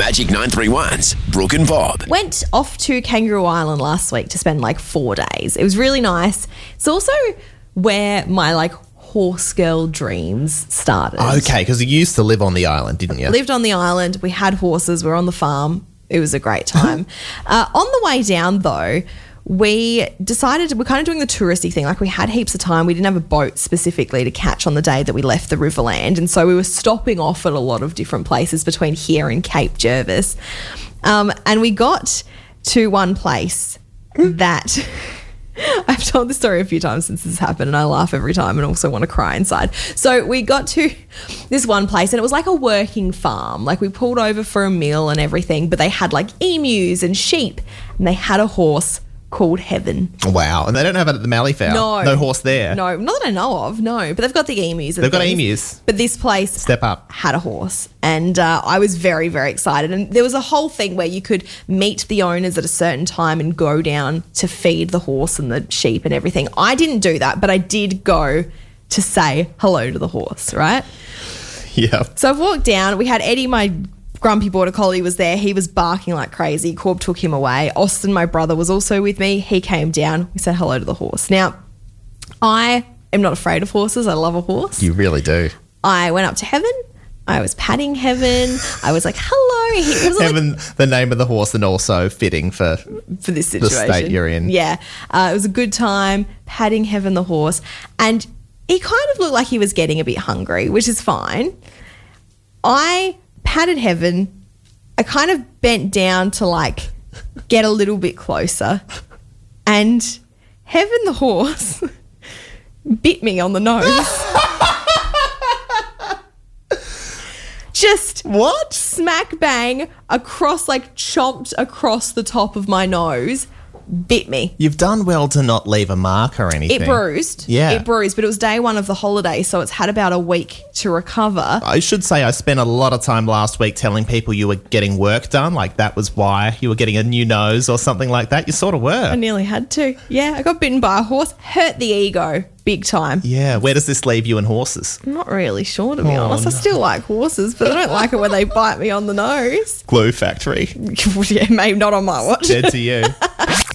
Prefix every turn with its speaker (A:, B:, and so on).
A: Magic 931's Brooke and Bob.
B: Went off to Kangaroo Island last week to spend 4 days. It was really nice. It's also where my horse girl dreams started.
C: Okay, because you used to live on the island, didn't you?
B: Lived on the island. We had horses. We were on the farm. It was a great time. On the way down, though, we decided we're kind of doing the touristy thing. We had heaps of time. We didn't have a boat specifically to catch on the day that we left the Riverland. And so we were stopping off at a lot of different places between here and Cape Jervis. And we got to one place that... I've told this story a few times since this happened and I laugh every time and also want to cry inside. So we got to this one place and it was like a working farm. We pulled over for a meal and everything, but they had emus and sheep and they had a horse called Heaven.
C: Wow. And they don't have it at the Malleefowl?
B: No.
C: No horse there?
B: No, not that I know of, no. But they've got the emus.
C: They've got emus?
B: But this place
C: Step up.
B: had a horse. And I was very, very excited. And there was a whole thing where you could meet the owners at a certain time and go down to feed the horse and the sheep and everything. I didn't do that, but I did go to say hello to the horse, right?
C: Yeah.
B: So I've walked down. We had Eddie, my grumpy border collie, was there. He was barking like crazy. Corb took him away. Austin, my brother, was also with me. He came down. We said hello to the horse. Now, I am not afraid of horses. I love a horse.
C: You really do.
B: I went up to Heaven. I was patting Heaven. I was like, hello. He was
C: Heaven, the name of the horse, and also fitting for
B: this situation.
C: The state you're in.
B: Yeah. It was a good time patting Heaven the horse. And he kind of looked like he was getting a bit hungry, which is fine. I patted Heaven. I kind of bent down to get a little bit closer. And Heaven the horse bit me on the nose. Just
C: what?
B: Smack bang across, chomped across the top of my nose, bit me.
C: You've done well to not leave a mark or anything.
B: It bruised.
C: Yeah.
B: It bruised, but it was day one of the holiday, so it's had about a week to recover.
C: I should say I spent a lot of time last week telling people you were getting work done, that was why you were getting a new nose or something like that. You sort of were.
B: I nearly had to. Yeah, I got bitten by a horse. Hurt the ego. Big time.
C: Yeah. Where does this leave you and horses?
B: I'm not really sure, to be honest. I still like horses, but I don't like it when they bite me on the nose.
C: Glue factory.
B: Yeah, maybe not on my watch.
C: Dead to you.